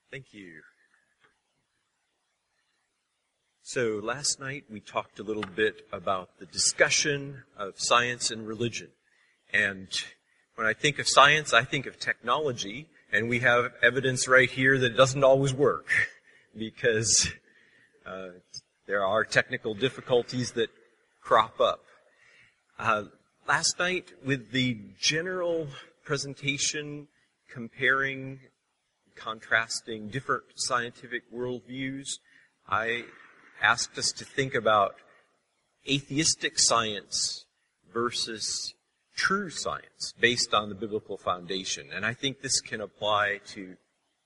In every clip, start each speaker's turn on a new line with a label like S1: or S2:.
S1: Thank you. So last night we talked a little bit about the discussion of science and religion. And when I think of science, I think of technology, and we have evidence right here that it doesn't always work because there are technical difficulties that crop up. Last night, with the general presentation comparing, contrasting different scientific worldviews, I asked us to think about atheistic science versus true science based on the biblical foundation. And I think this can apply to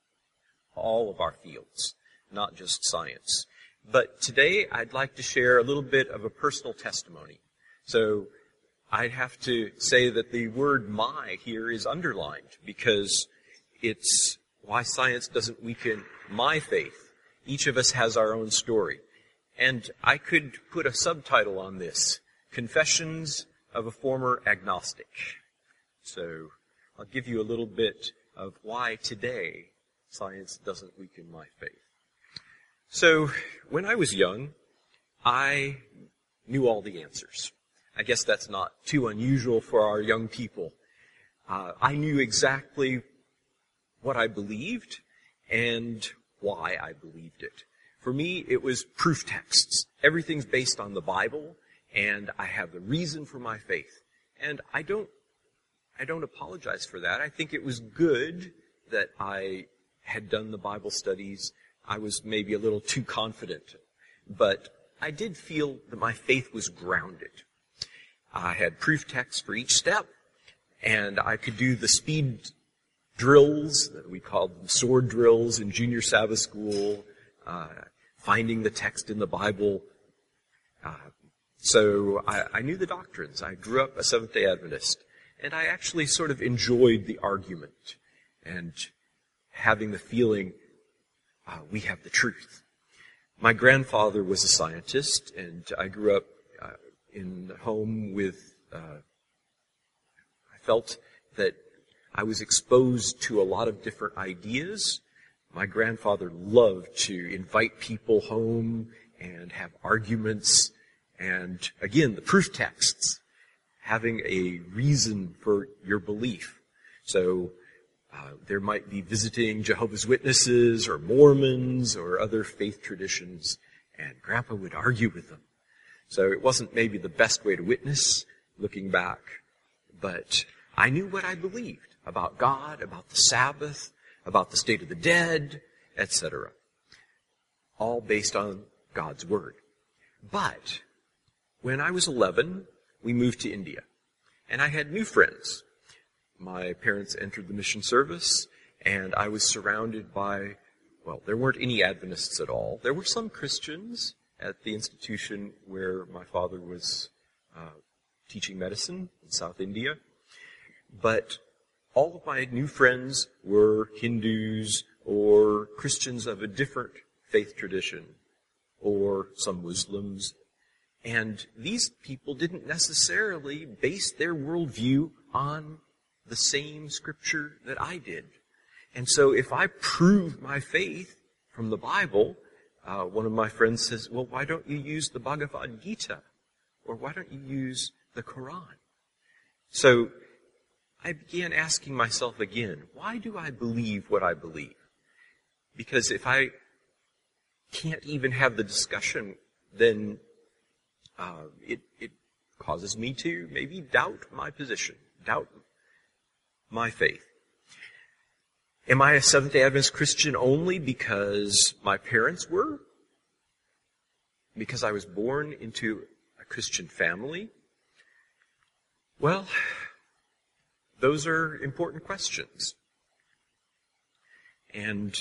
S1: all of our fields, not just science. But today I'd like to share a little bit of a personal testimony. So I'd have to say that the word "my" here is underlined because it's why science doesn't weaken my faith. Each of us has our own story. And I could put a subtitle on this, Confessions of a Former Agnostic. So I'll give you a little bit of why today science doesn't weaken my faith. So when I was young, I knew all the answers. I guess that's not too unusual for our young people. I knew exactly what I believed and why I believed it. For me, it was proof texts. Everything's based on the Bible, and I have the reason for my faith. And I don't apologize for that. I think it was good that I had done the Bible studies. I was maybe a little too confident, but I did feel that my faith was grounded. I had proof texts for each step, and I could do the speed drills that we called them sword drills in junior Sabbath school, finding the text in the Bible. So I knew the doctrines. I grew up a Seventh-day Adventist, and I actually sort of enjoyed the argument and having the feeling we have the truth. My grandfather was a scientist, and I grew up in a home with, I felt that I was exposed to a lot of different ideas. My grandfather loved to invite people home and have arguments, and again, the proof texts, having a reason for your belief. So there might be visiting Jehovah's Witnesses or Mormons or other faith traditions, and Grandpa would argue with them. So it wasn't maybe the best way to witness, looking back, but I knew what I believed about God, about the Sabbath, about the state of the dead, etc. All based on God's Word. But when I was 11, we moved to India, and I had new friends. My parents entered the mission service, and I was surrounded by, well, there weren't any Adventists at all. There were some Christians at the institution where my father was teaching medicine in South India. But all of my new friends were Hindus or Christians of a different faith tradition or some Muslims. And these people didn't necessarily base their worldview on the same scripture that I did. And so if I prove my faith from the Bible, one of my friends says, well, why don't you use the Bhagavad Gita? Or why don't you use the Quran? So I began asking myself again, why do I believe what I believe? Because if I can't even have the discussion, then it causes me to maybe doubt my position, doubt my faith. Am I a Seventh-day Adventist Christian only because my parents were? Because I was born into a Christian family? Well, those are important questions. And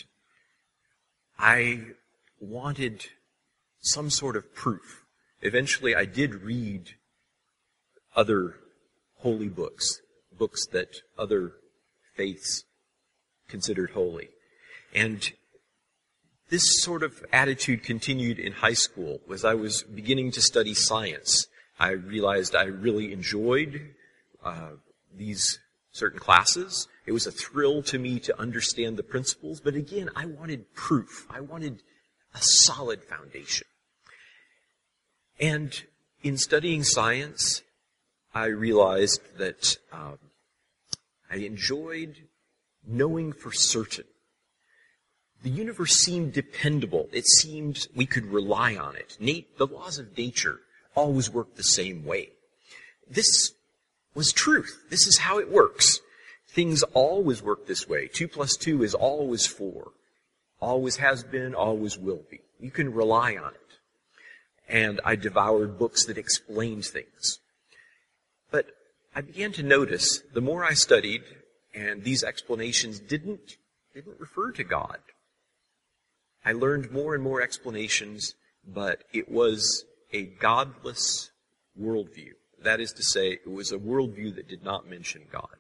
S1: I wanted some sort of proof. Eventually, I did read other holy books, books that other faiths considered holy. And this sort of attitude continued in high school. As I was beginning to study science, I realized I really enjoyed these certain classes. It was a thrill to me to understand the principles, but again, I wanted proof. I wanted a solid foundation. And in studying science, I realized that I enjoyed knowing for certain. The universe seemed dependable. It seemed we could rely on it. The laws of nature always work the same way. This was truth. This is how it works. Things always work this way. 2 plus 2 is always 4. Always has been, always will be. You can rely on it. And I devoured books that explained things. But I began to notice, the more I studied, and these explanations didn't refer to God. I learned more and more explanations, but it was a godless worldview. That is to say, it was a worldview that did not mention God.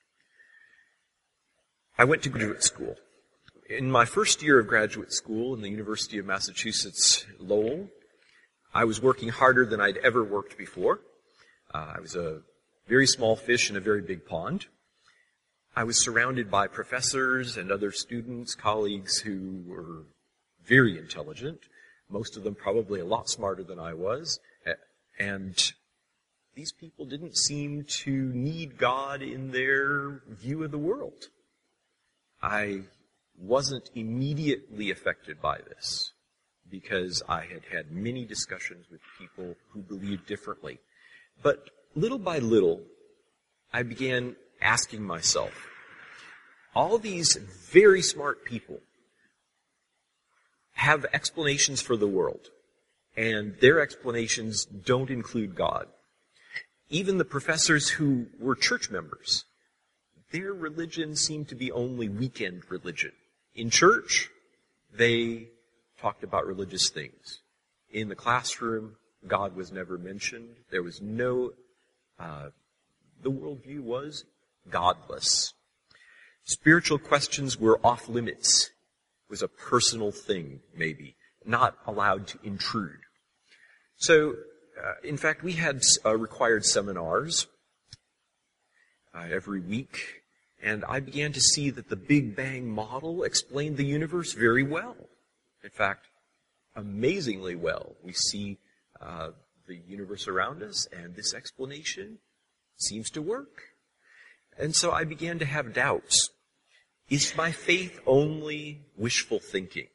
S1: I went to graduate school. In my first year of graduate school in the University of Massachusetts, Lowell, I was working harder than I'd ever worked before. I was a very small fish in a very big pond. I was surrounded by professors and other students, colleagues who were very intelligent, most of them probably a lot smarter than I was, and these people didn't seem to need God in their view of the world. I wasn't immediately affected by this because I had had many discussions with people who believed differently. But little by little, I began asking myself, all these very smart people have explanations for the world, and their explanations don't include God. Even the professors who were church members, their religion seemed to be only weekend religion. In church, they talked about religious things. In the classroom, God was never mentioned. There was no, the worldview was godless. Spiritual questions were off limits. It was a personal thing, maybe, not allowed to intrude. So, in fact, we had required seminars every week, and I began to see that the Big Bang model explained the universe very well. In fact, amazingly well. We see the universe around us, and this explanation seems to work. And so I began to have doubts. Is my faith only wishful thinking?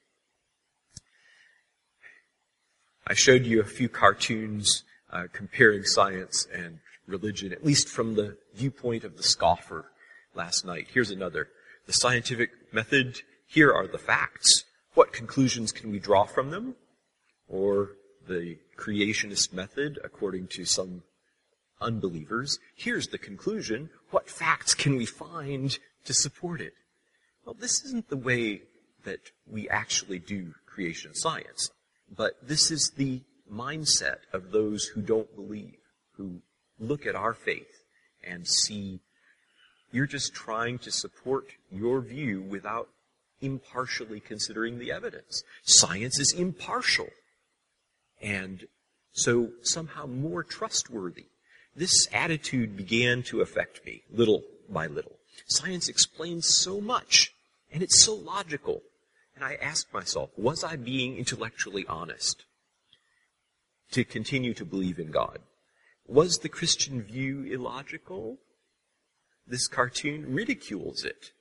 S1: I showed you a few cartoons comparing science and religion, at least from the viewpoint of the scoffer last night. Here's another. The scientific method, here are the facts. What conclusions can we draw from them? Or the creationist method, according to some unbelievers, here's the conclusion. What facts can we find to support it? Well, this isn't the way that we actually do creation science, but this is the mindset of those who don't believe, who look at our faith and see you're just trying to support your view without impartially considering the evidence. Science is impartial, and so somehow more trustworthy. This attitude began to affect me, little by little. Science explains so much, and it's so logical. And I asked myself, was I being intellectually honest to continue to believe in God? Was the Christian view illogical? This cartoon ridicules it.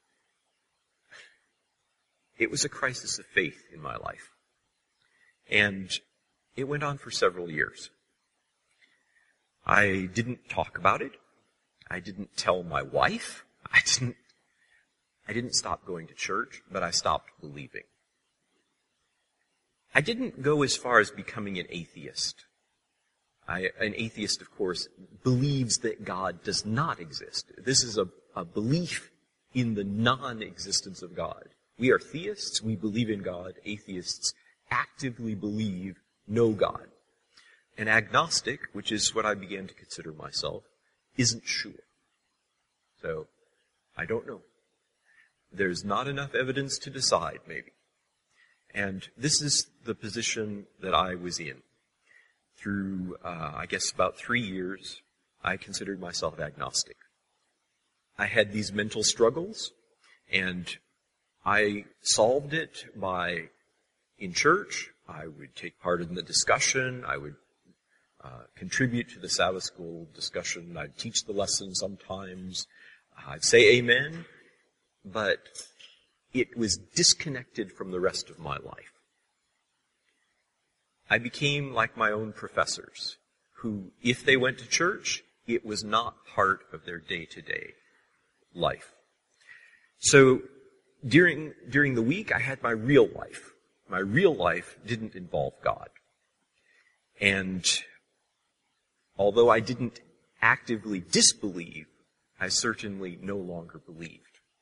S1: It was a crisis of faith in my life. And it went on for several years. I didn't talk about it. I didn't tell my wife. I didn't stop going to church, but I stopped believing. I didn't go as far as becoming an atheist. An atheist, of course, believes that God does not exist. This is a belief in the non-existence of God. We are theists, we believe in God. Atheists actively believe no God. An agnostic, which is what I began to consider myself, isn't sure. So, I don't know. There's not enough evidence to decide, maybe. And this is the position that I was in. Through, I guess, about 3 years, I considered myself agnostic. I had these mental struggles, and I solved it by, in church, I would take part in the discussion, I would contribute to the Sabbath school discussion, I'd teach the lesson sometimes, I'd say amen, but it was disconnected from the rest of my life. I became like my own professors, who, if they went to church, it was not part of their day-to-day life. So during the week, I had my real life. My real life didn't involve God. And although I didn't actively disbelieve, I certainly no longer believed.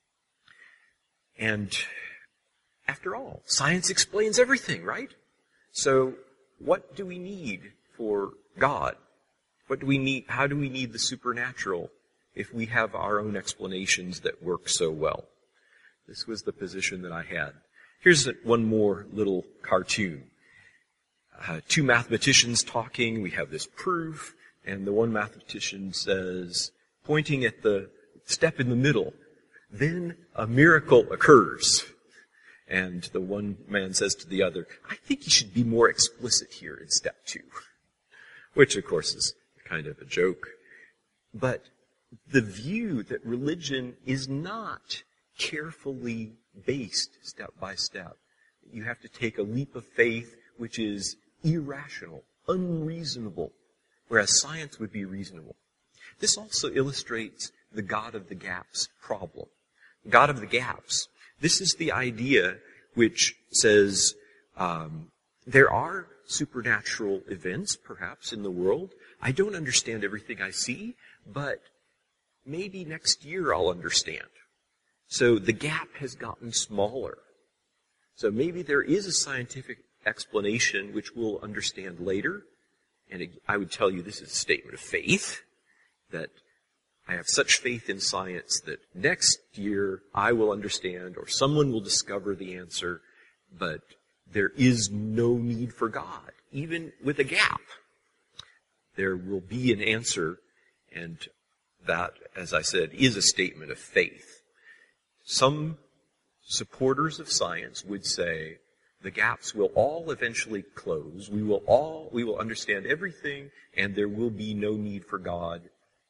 S1: And after all, science explains everything, right? So what do we need for God? What do we need? How do we need the supernatural if we have our own explanations that work so well? This was the position that I had. Here's one more little cartoon. Two mathematicians talking. We have this proof, and the one mathematician says, pointing at the step in the middle, then a miracle occurs. And the one man says to the other, I think you should be more explicit here in step 2. Which, of course, is kind of a joke. But the view that religion is not carefully based step by step. You have to take a leap of faith which is irrational, unreasonable, whereas science would be reasonable. This also illustrates the God of the gaps problem. God of the gaps. This is the idea which says there are supernatural events, perhaps, in the world. I don't understand everything I see, but maybe next year I'll understand. So the gap has gotten smaller. So maybe there is a scientific explanation which we'll understand later. And I would tell you this is a statement of faith, that I have such faith in science that next year I will understand, or someone will discover the answer, but there is no need for God, even with a gap. There will be an answer, and that, as I said, is a statement of faith. Some supporters of science would say the gaps will all eventually close. We will understand everything, and there will be no need for God.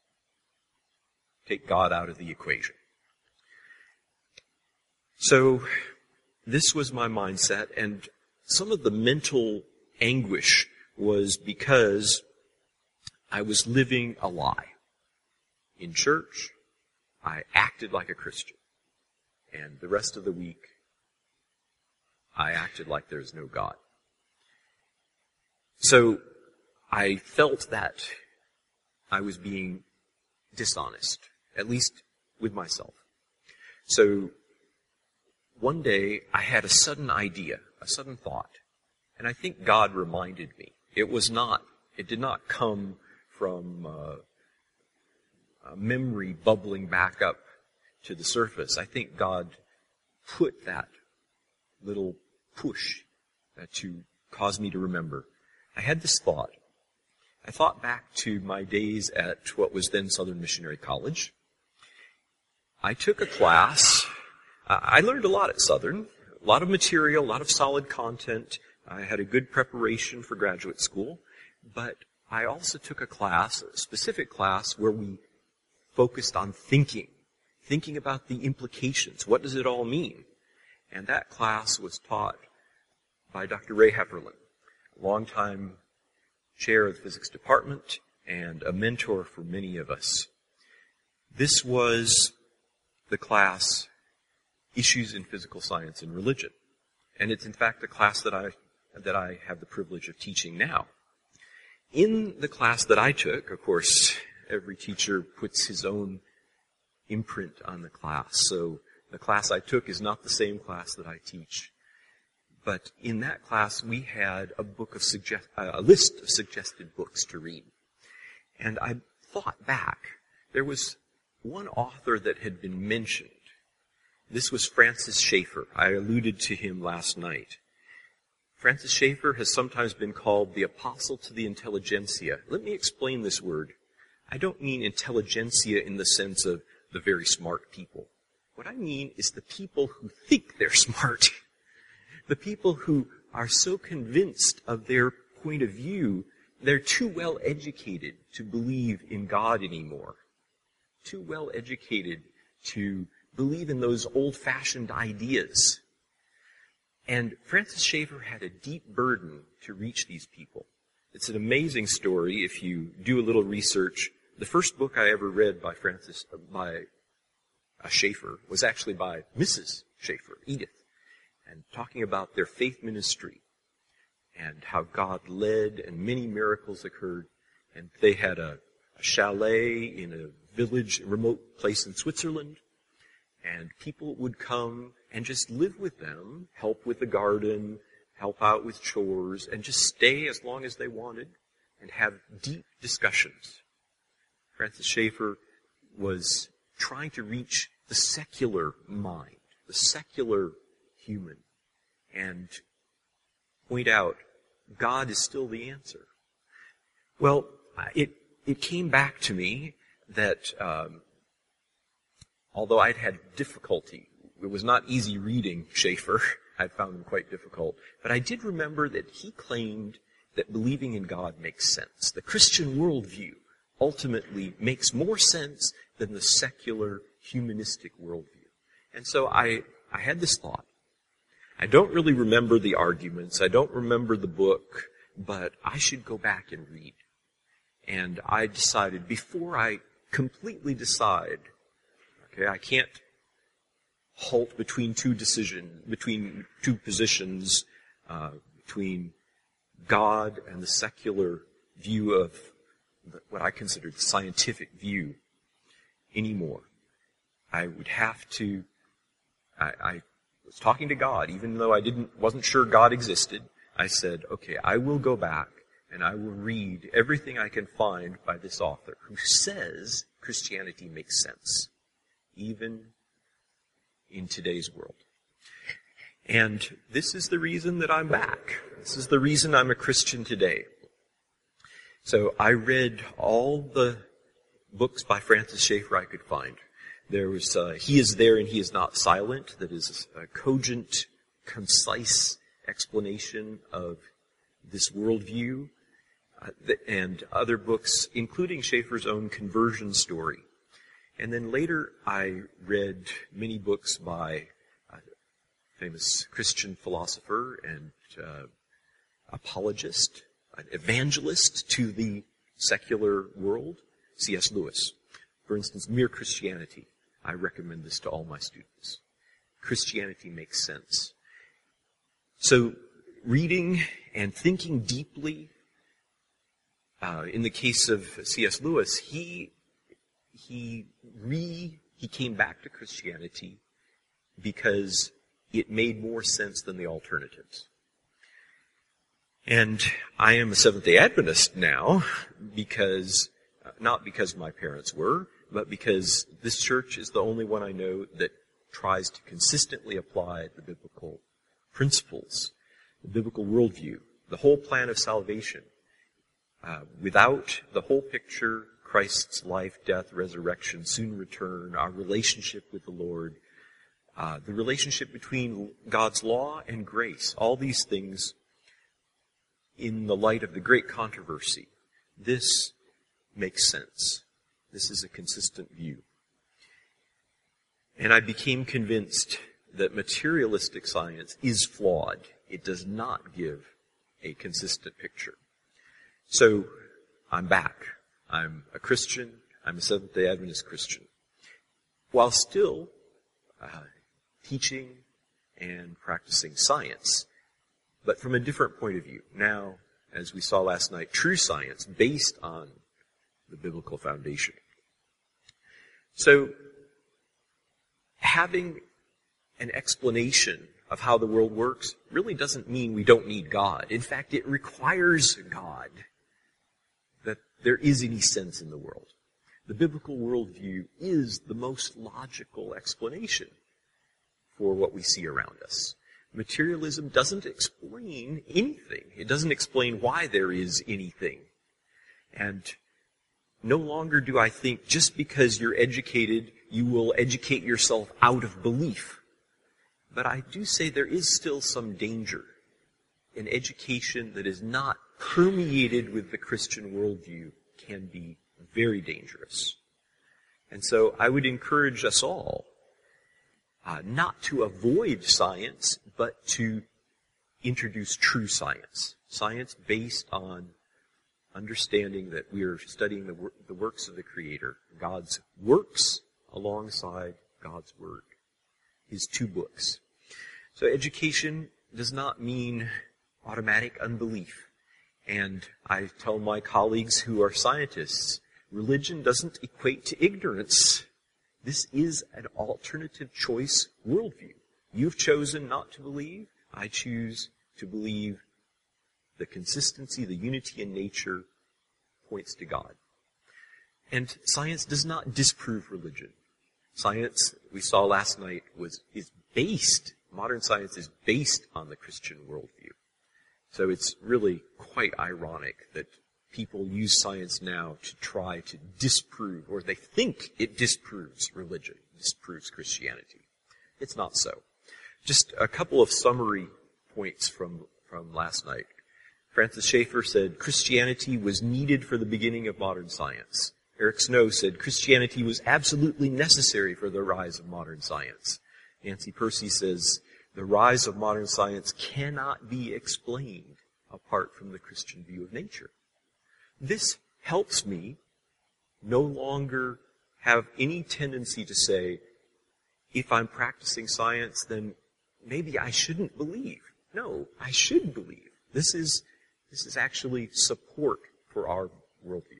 S1: Take God out of the equation. So this was my mindset, and some of the mental anguish was because I was living a lie. In church, I acted like a Christian, and the rest of the week, I acted like there's no God. So I felt that I was being dishonest, at least with myself. So one day I had a sudden idea, a sudden thought, and I think God reminded me. It did not come from a memory bubbling back up to the surface. I think God put that little push to cause me to remember. I had this thought. I thought back to my days at what was then Southern Missionary College. I took a class. I learned a lot at Southern, a lot of material, a lot of solid content. I had a good preparation for graduate school, but I also took a class, a specific class, where we focused on thinking about the implications. What does it all mean? And that class was taught by Dr. Ray Hefferlin, a longtime chair of the physics department and a mentor for many of us. This was the class, Issues in Physical Science and Religion. And it's in fact the class that I have the privilege of teaching now. In the class that I took, of course, every teacher puts his own imprint on the class. So the class I took is not the same class that I teach. But in that class, we had a list of suggested books to read. And I thought back. There was one author that had been mentioned. This was Francis Schaeffer. I alluded to him last night. Francis Schaeffer has sometimes been called the apostle to the intelligentsia. Let me explain this word. I don't mean intelligentsia in the sense of the very smart people. What I mean is the people who think they're smart. The people who are so convinced of their point of view, they're too well educated to believe in God anymore. Too well educated to believe in those old-fashioned ideas. And Francis Schaeffer had a deep burden to reach these people. It's an amazing story if you do a little research. The first book I ever read by Schaeffer was actually by Mrs. Schaeffer, Edith, and talking about their faith ministry and how God led and many miracles occurred. And they had a chalet in a village, a remote place in Switzerland, and people would come and just live with them, help with the garden, help out with chores, and just stay as long as they wanted and have deep discussions. Francis Schaeffer was trying to reach the secular mind, the secular human, and point out God is still the answer. Well, it came back to me that although I'd had difficulty, it was not easy reading Schaeffer. I found him quite difficult. But I did remember that he claimed that believing in God makes sense. The Christian worldview ultimately makes more sense than the secular humanistic worldview. And so I had this thought. I don't really remember the arguments. I don't remember the book, but I should go back and read. And I decided, before I completely decide, okay, I can't halt between two positions, between God and the secular view of what I considered the scientific view anymore. I would have to, I was talking to God, even though I wasn't sure God existed. I said, okay, I will go back and I will read everything I can find by this author who says Christianity makes sense, even in today's world. And this is the reason that I'm back. This is the reason I'm a Christian today. So I read all the books by Francis Schaeffer I could find. There was He Is There and He Is Not Silent, that is a cogent, concise explanation of this worldview, and other books, including Schaeffer's own conversion story. And then later I read many books by a famous Christian philosopher and apologist, an evangelist to the secular world, C.S. Lewis. For instance, Mere Christianity. I recommend this to all my students. Christianity makes sense. So reading and thinking deeply, in the case of C.S. Lewis, he came back to Christianity because it made more sense than the alternatives. And I am a Seventh-day Adventist now because, not because my parents were, but because this church is the only one I know that tries to consistently apply the biblical principles, the biblical worldview, the whole plan of salvation. Without the whole picture, Christ's life, death, resurrection, soon return, our relationship with the Lord, the relationship between God's law and grace, all these things in the light of the great controversy, this makes sense. This is a consistent view. And I became convinced that materialistic science is flawed. It does not give a consistent picture. So I'm back. I'm a Christian. I'm a Seventh-day Adventist Christian. While still teaching and practicing science, but from a different point of view. Now, as we saw last night, true science based on the biblical foundation. So, having an explanation of how the world works really doesn't mean we don't need God. In fact, it requires God, that there is any sense in the world. The biblical worldview is the most logical explanation for what we see around us. Materialism doesn't explain anything. It doesn't explain why there is anything. And no longer do I think just because you're educated, you will educate yourself out of belief. But I do say there is still some danger. An education that is not permeated with the Christian worldview can be very dangerous. And so I would encourage us all not to avoid science, but to introduce true science. Science based on understanding that we are studying the works of the Creator, God's works alongside God's Word, His two books. So education does not mean automatic unbelief. And I tell my colleagues who are scientists, religion doesn't equate to ignorance. This is an alternative choice worldview. You've chosen not to believe. I choose to believe the consistency, the unity in nature points to God. And science does not disprove religion. Science, we saw last night, modern science is based on the Christian worldview. So it's really quite ironic that people use science now to try to disprove, or they think it disproves religion, disproves Christianity. It's not so. Just a couple of summary points from last night. Francis Schaeffer said, Christianity was needed for the beginning of modern science. Eric Snow said, Christianity was absolutely necessary for the rise of modern science. Nancy Percy says, the rise of modern science cannot be explained apart from the Christian view of nature. This helps me no longer have any tendency to say, if I'm practicing science, then maybe I shouldn't believe. No, I should believe. This is actually support for our worldview.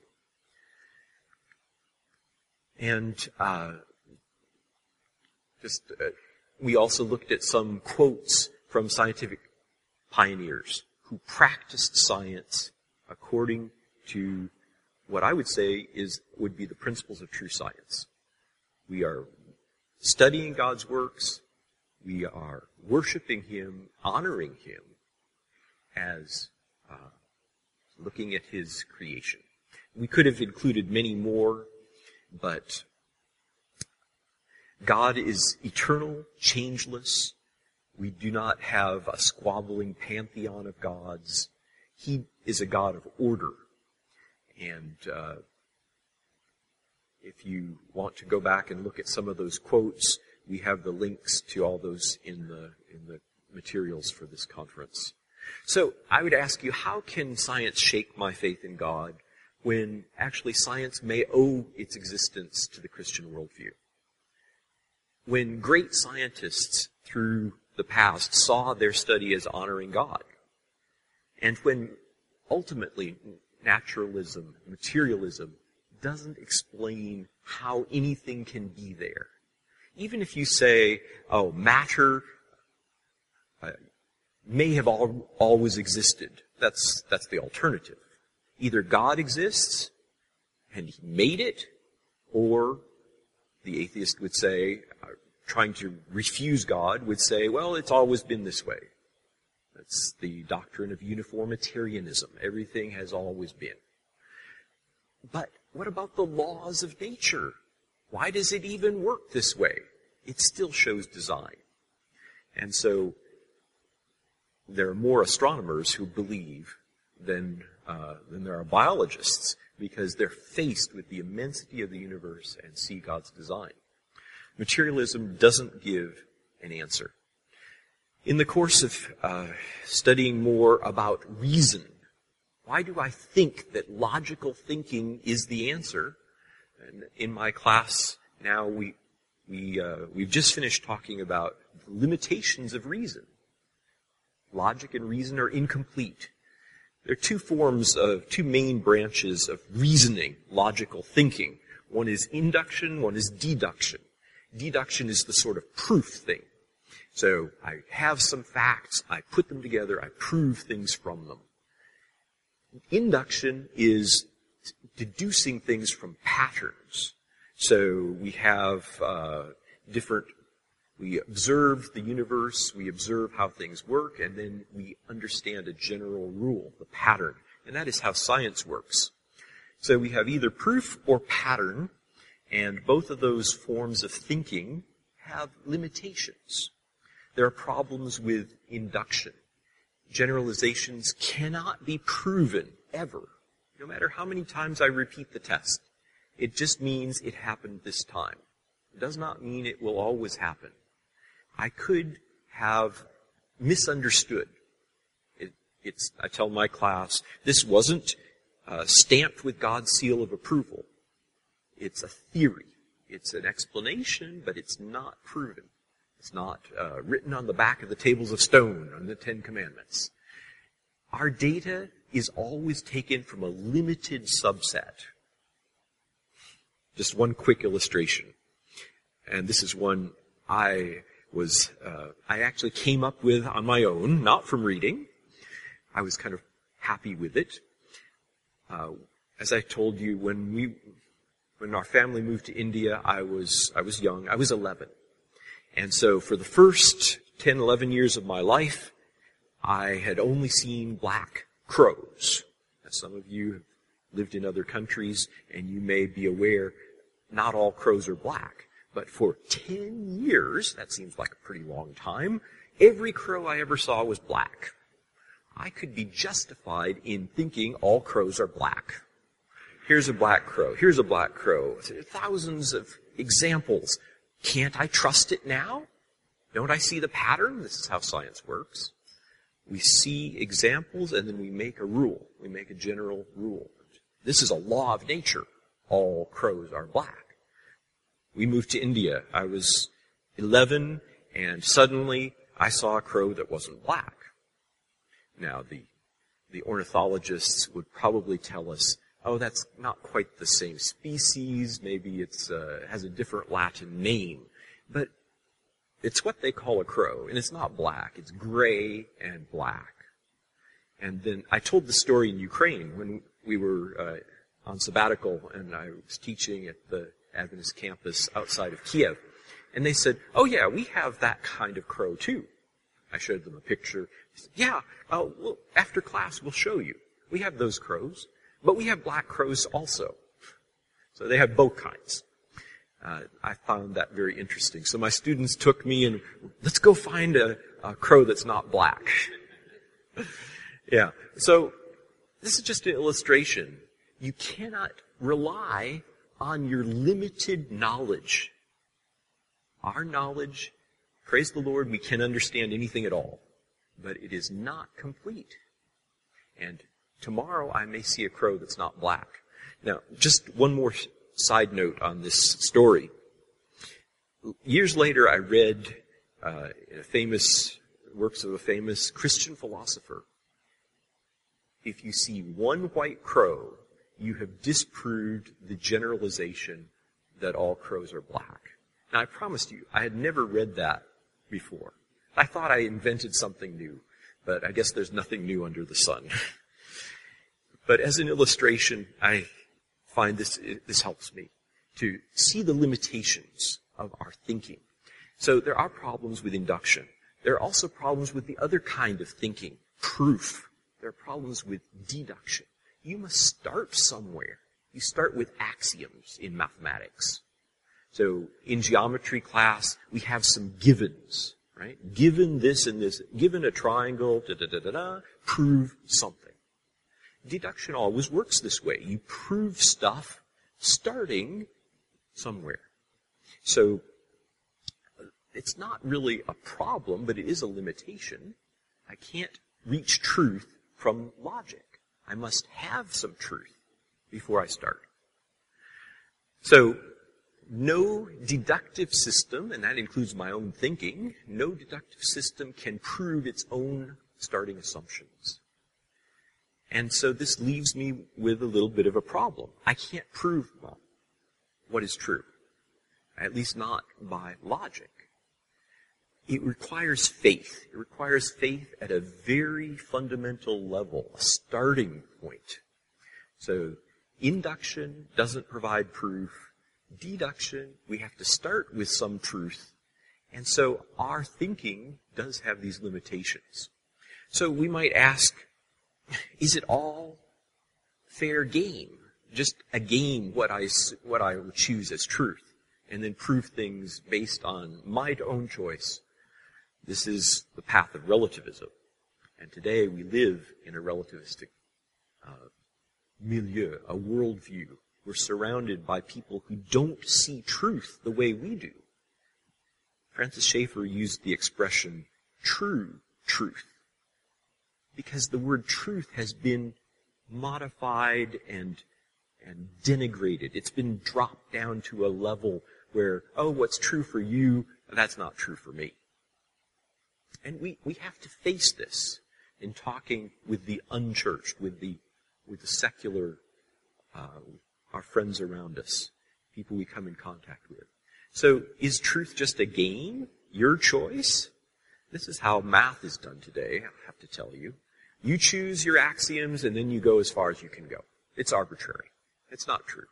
S1: And we also looked at some quotes from scientific pioneers who practiced science according to what I would say would be the principles of true science. We are studying God's works. We are worshiping Him, honoring Him as looking at His creation. We could have included many more, but God is eternal, changeless. We do not have a squabbling pantheon of gods. He is a God of order. And if you want to go back and look at some of those quotes, we have the links to all those in the materials for this conference. So I would ask you, how can science shake my faith in God when actually science may owe its existence to the Christian worldview? When great scientists through the past saw their study as honoring God, and when ultimately naturalism, materialism, doesn't explain how anything can be there. Even if you say, matter may have always existed. That's the alternative. Either God exists, and He made it, or the atheist would say, trying to refuse God, would say, well, it's always been this way. That's the doctrine of uniformitarianism. Everything has always been. But what about the laws of nature? Why does it even work this way? It still shows design. And so there are more astronomers who believe than there are biologists, because they're faced with the immensity of the universe and see God's design. Materialism doesn't give an answer. In the course of studying more about reason, why do I think that logical thinking is the answer? And in my class now, we've just finished talking about the limitations of reason. Logic and reason are incomplete. There are two main branches of reasoning, logical thinking. One is induction, one is deduction. Deduction is the sort of proof thing. So I have some facts, I put them together, I prove things from them. Induction is deducing things from patterns. So we have we observe the universe, we observe how things work, and then we understand a general rule, the pattern. And that is how science works. So we have either proof or pattern, And both of those forms of thinking have limitations. There are problems with induction. Generalizations cannot be proven, ever. No matter how many times I repeat the test. It just means it happened this time. It does not mean it will always happen. I could have misunderstood. I tell my class, this wasn't stamped with God's seal of approval. It's a theory. It's an explanation, but it's not proven. It's not written on the back of the tables of stone on the Ten Commandments. Our data is always taken from a limited subset. Just one quick illustration. And this is one I actually came up with on my own, not from reading. I was kind of happy with it. As I told you, when our family moved to India, I was young. I was 11. And so for the first 10, 11 years of my life, I had only seen black crows. As some of you have lived in other countries, and you may be aware, not all crows are black. But for 10 years, that seems like a pretty long time, every crow I ever saw was black. I could be justified in thinking all crows are black. Here's a black crow. Here's a black crow. Thousands of examples. Can't I trust it now? Don't I see the pattern? This is how science works. We see examples and then we make a rule. We make a general rule. This is a law of nature. All crows are black. We moved to India. I was 11 and suddenly I saw a crow that wasn't black. Now the ornithologists would probably tell us, oh, that's not quite the same species. Maybe it's has a different Latin name. But it's what they call a crow, and it's not black. It's gray and black. And then I told the story in Ukraine when we were on sabbatical, and I was teaching at the Adventist campus outside of Kiev. And they said, oh yeah, we have that kind of crow too. I showed them a picture. They said, yeah, well, after class we'll show you. We have those crows. But we have black crows also. So they have both kinds. I found that very interesting. So my students took me and, let's go find a crow that's not black. Yeah. So this is just an illustration. You cannot rely on your limited knowledge. Our knowledge, praise the Lord, we can understand anything at all. But it is not complete. And tomorrow I may see a crow that's not black. Now, just one more side note on this story. Years later I read works of a famous Christian philosopher. If you see one white crow, you have disproved the generalization that all crows are black. Now I promised you, I had never read that before. I thought I invented something new, but I guess there's nothing new under the sun. But as an illustration, I find this helps me to see the limitations of our thinking. So there are problems with induction. There are also problems with the other kind of thinking, proof. There are problems with deduction. You must start somewhere. You start with axioms in mathematics. So in geometry class, we have some givens, right? Given this and this, given a triangle, prove something. Deduction always works this way. You prove stuff starting somewhere. So it's not really a problem, but it is a limitation. I can't reach truth from logic. I must have some truth before I start. So no deductive system, and that includes my own thinking, no deductive system can prove its own starting assumptions. And so this leaves me with a little bit of a problem. I can't prove what is true, at least not by logic. It requires faith. It requires faith at a very fundamental level, a starting point. So induction doesn't provide proof. Deduction, we have to start with some truth. And so our thinking does have these limitations. So we might ask, is it all fair game just a game what I will choose as truth, and then prove things based on my own choice. This is the path of relativism. And today we live in a relativistic milieu, a worldview. We're surrounded by people who don't see truth the way we do. Francis Schaeffer used the expression true truth, because the word truth has been modified and denigrated. It's been dropped down to a level where, oh, what's true for you, that's not true for me. And we have to face this in talking with the unchurched, with the secular, our friends around us, people we come in contact with. So is truth just a game? Your choice? This is how math is done today, I have to tell you. You choose your axioms and then you go as far as you can go. It's arbitrary. It's not true.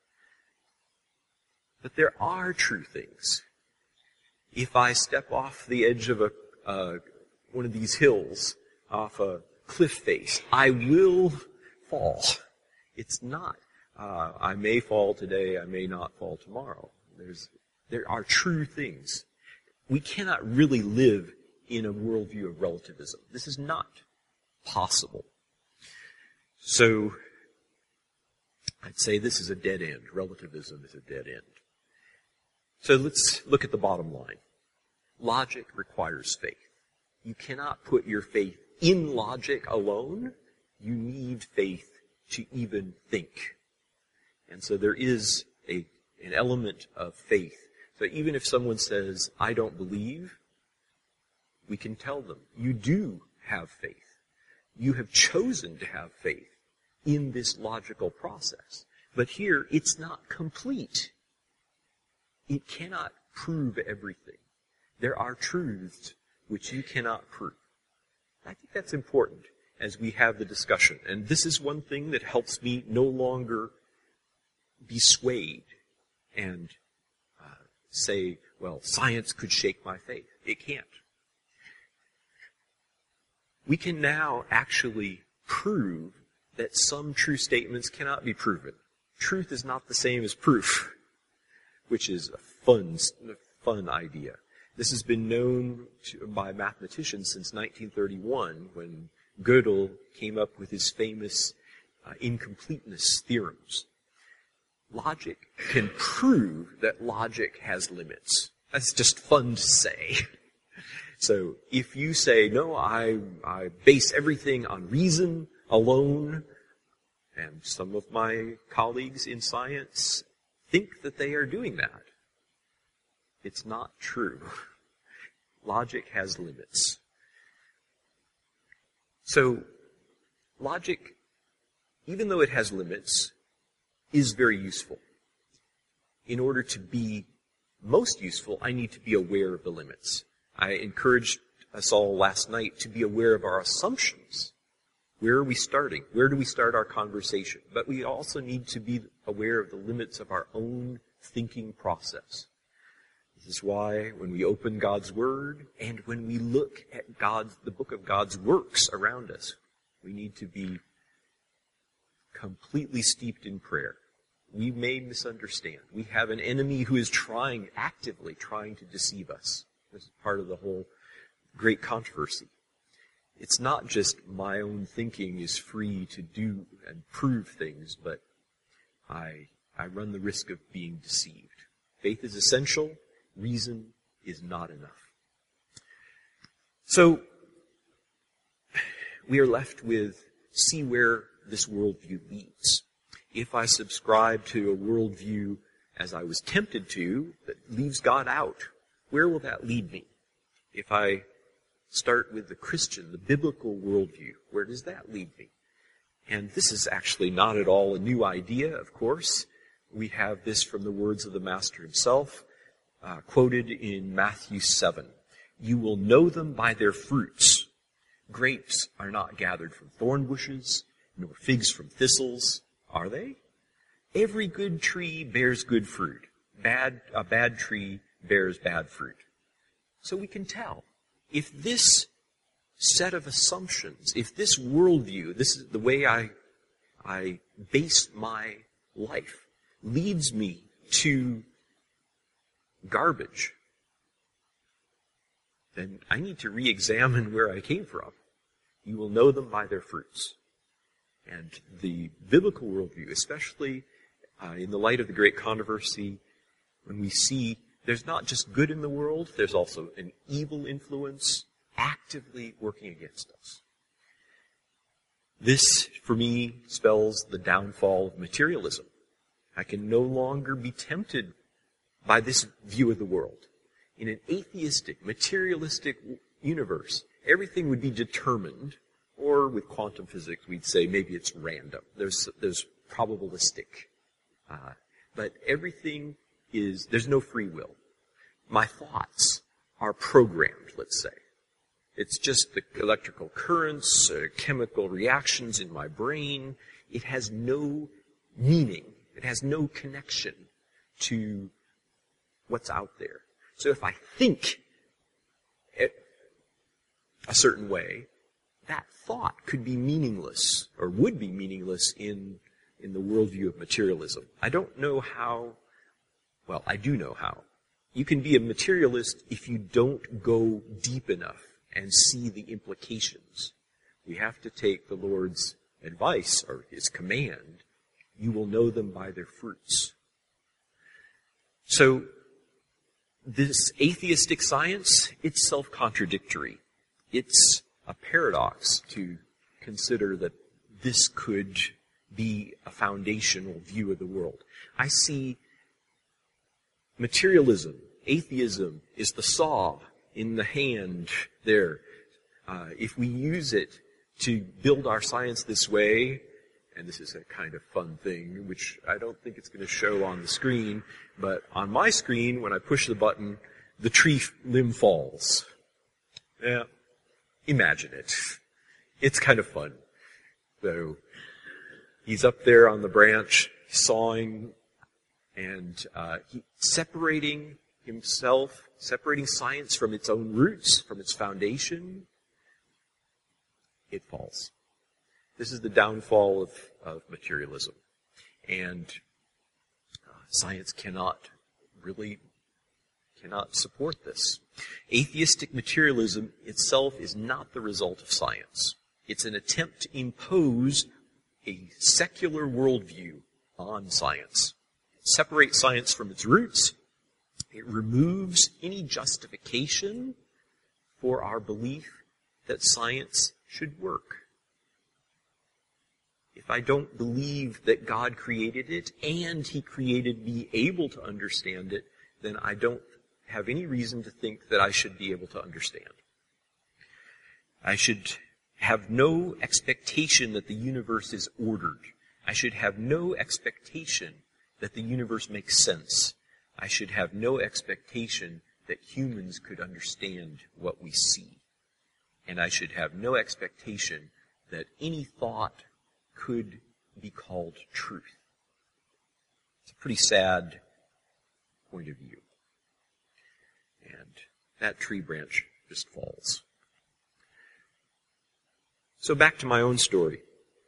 S1: But there are true things. If I step off the edge of one of these hills, off a cliff face, I will fall. It's not. I may fall today, I may not fall tomorrow. There are true things. We cannot really live in a worldview of relativism. This is not possible. So, I'd say this is a dead end. Relativism is a dead end. So let's look at the bottom line. Logic requires faith. You cannot put your faith in logic alone. You need faith to even think. And so there is an element of faith. So even if someone says, I don't believe, we can tell them, you do have faith. You have chosen to have faith in this logical process. But here, it's not complete. It cannot prove everything. There are truths which you cannot prove. I think that's important as we have the discussion. And this is one thing that helps me no longer be swayed and say, well, science could shake my faith. It can't. We can now actually prove that some true statements cannot be proven. Truth is not the same as proof, which is a fun idea. This has been known by mathematicians since 1931, when Gödel came up with his famous incompleteness theorems. Logic can prove that logic has limits. That's just fun to say. So if you say, no, I base everything on reason alone, and some of my colleagues in science think that they are doing that, it's not true. Logic has limits. So logic, even though it has limits, is very useful. In order to be most useful, I need to be aware of the limits. I encouraged us all last night to be aware of our assumptions. Where are we starting? Where do we start our conversation? But we also need to be aware of the limits of our own thinking process. This is why when we open God's Word and when we look at the book of God's works around us, we need to be completely steeped in prayer. We may misunderstand. We have an enemy who is actively trying to deceive us. This is part of the whole great controversy. It's not just my own thinking is free to do and prove things, but I run the risk of being deceived. Faith is essential. Reason is not enough. So, we are left with, see where this worldview leads. If I subscribe to a worldview, as I was tempted to, that leaves God out, where will that lead me? If I start with the Christian, the biblical worldview, where does that lead me? And this is actually not at all a new idea, of course. We have this from the words of the Master himself, quoted in Matthew 7. You will know them by their fruits. Grapes are not gathered from thorn bushes, nor figs from thistles, are they? Every good tree bears good fruit. A bad tree bears bad fruit. So we can tell. If this set of assumptions, if this worldview, this is the way I base my life leads me to garbage, then I need to re-examine where I came from. You will know them by their fruits. And the biblical worldview, especially in the light of the great controversy, when we see there's not just good in the world, there's also an evil influence actively working against us. This, for me, spells the downfall of materialism. I can no longer be tempted by this view of the world. In an atheistic, materialistic universe, everything would be determined, or with quantum physics, we'd say maybe it's random. There's probabilistic. But everything there's no free will. My thoughts are programmed, let's say. It's just the electrical currents, chemical reactions in my brain. It has no meaning. It has no connection to what's out there. So if I think a certain way, that thought could be meaningless, or would be meaningless in the worldview of materialism. I don't know how, well, I do know how. You can be a materialist if you don't go deep enough and see the implications. We have to take the Lord's advice, or His command. You will know them by their fruits. So, this atheistic science, it's self-contradictory. It's a paradox to consider that this could be a foundational view of the world. I see materialism, atheism, is the saw in the hand there. If we use it to build our science this way, and this is a kind of fun thing, which I don't think it's going to show on the screen, but on my screen, when I push the button, the tree limb falls. Yeah, imagine it. It's kind of fun. So, he's up there on the branch, sawing, and separating himself, separating science from its own roots, from its foundation. It falls. This is the downfall of materialism. And science cannot support this. Atheistic materialism itself is not the result of science. It's an attempt to impose a secular worldview on science. It separates science from its roots. It removes any justification for our belief that science should work. If I don't believe that God created it and He created me able to understand it, then I don't have any reason to think that I should be able to understand. I should have no expectation that the universe is ordered. I should have no expectation that the universe makes sense. I should have no expectation that humans could understand what we see. And I should have no expectation that any thought could be called truth. It's a pretty sad point of view. And that tree branch just falls. So back to my own story.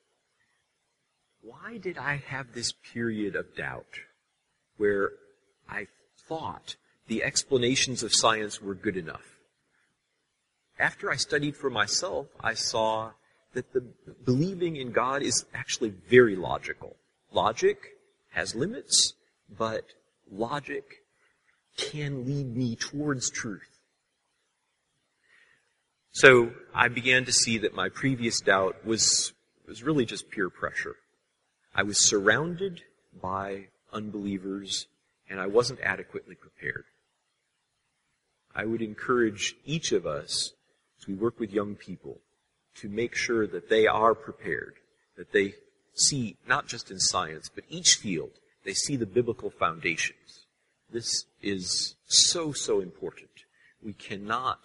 S1: Why did I have this period of doubt where I thought the explanations of science were good enough? After I studied for myself, I saw that the believing in God is actually very logical. Logic has limits, but logic can lead me towards truth. So I began to see that my previous doubt was really just peer pressure. I was surrounded by unbelievers, and I wasn't adequately prepared. I would encourage each of us, as we work with young people, to make sure that they are prepared, that they see, not just in science, but each field, they see the biblical foundations. This is so, so important. We cannot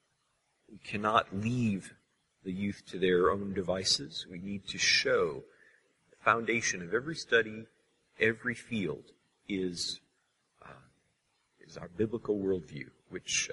S1: leave the youth to their own devices. We need to show the foundation of every study, every field is our biblical worldview, which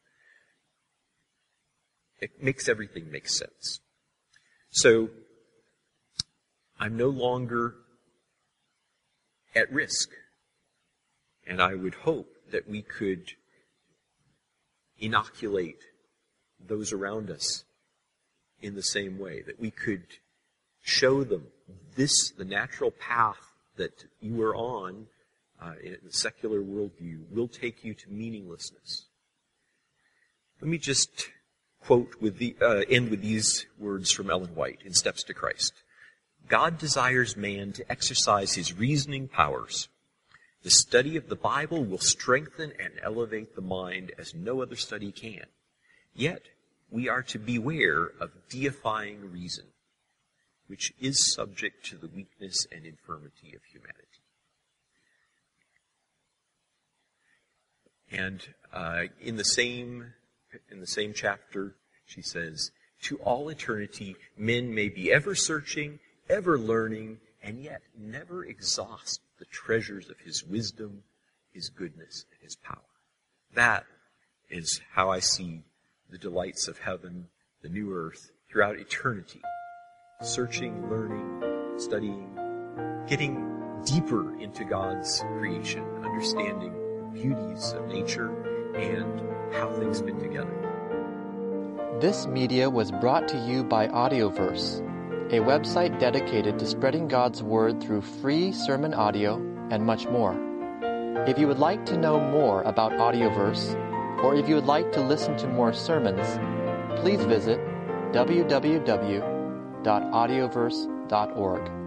S1: it makes everything make sense. So, I'm no longer at risk. And I would hope that we could inoculate those around us in the same way, that we could show them the natural path that you are on in the secular worldview will take you to meaninglessness. Let me just end with these words from Ellen White in Steps to Christ. God desires man to exercise his reasoning powers. The study of the Bible will strengthen and elevate the mind as no other study can. Yet, we are to beware of deifying reason, which is subject to the weakness and infirmity of humanity. And in the same chapter, she says, to all eternity, men may be ever searching, ever learning, and yet never exhaust the treasures of his wisdom, his goodness, and his power. That is how I see the delights of heaven, the new earth, throughout eternity. Searching, learning, studying, getting deeper into God's creation, understanding the beauties of nature and how things fit together.
S2: This media was brought to you by Audioverse, a website dedicated to spreading God's Word through free sermon audio and much more. If you would like to know more about Audioverse, or if you would like to listen to more sermons, please visit www.audioverse.org.